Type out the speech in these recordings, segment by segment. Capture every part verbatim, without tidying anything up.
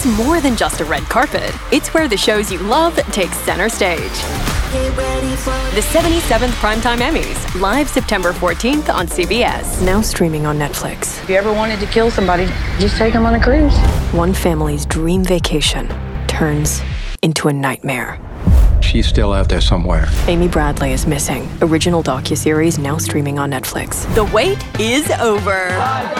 more than just a red carpet. It's where the shows you love take center stage. The seventy-seventh Primetime Emmys, live September fourteenth on C B S. Now streaming on Netflix. If you ever wanted to kill somebody, just take them on a cruise. One family's dream vacation turns into a nightmare. She's still out there somewhere. Amy Bradley is missing. Original docuseries now streaming on Netflix. The wait is over.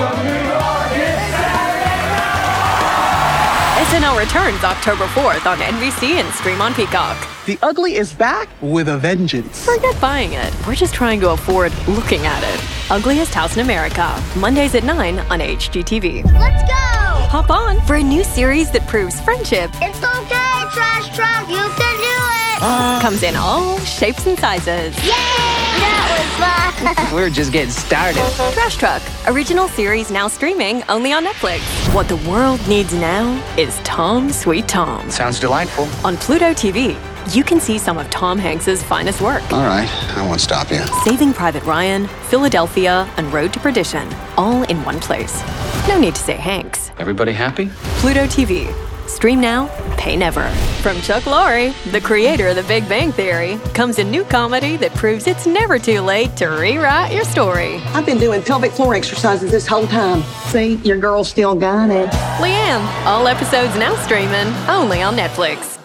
S N L returns October fourth on N B C and stream on Peacock. The Ugly is back with a vengeance. Forget buying it. We're just trying to afford looking at it. Ugliest House in America. Mondays at nine on H G T V. Let's go! Hop on for a new series that proves friendship It's okay, Trash Truck. You can do it. uh, comes in all shapes and sizes. Yay! That was fun. We're just getting started. Trash Truck. Original series now streaming only on Netflix. What the world needs now is Tom Sweet Tom. Sounds delightful. On Pluto T V, you can see some of Tom Hanks's finest work. All right, I won't stop you. Saving Private Ryan, Philadelphia, and Road to Perdition, all in one place. No need to say Hanks. Everybody happy? Pluto T V. Stream now, pay never. From Chuck Lorre, the creator of The Big Bang Theory, comes a new comedy that proves it's never too late to rewrite your story. I've been doing pelvic floor exercises this whole time. See, your girl still got it. Leanne, all episodes now streaming only on Netflix.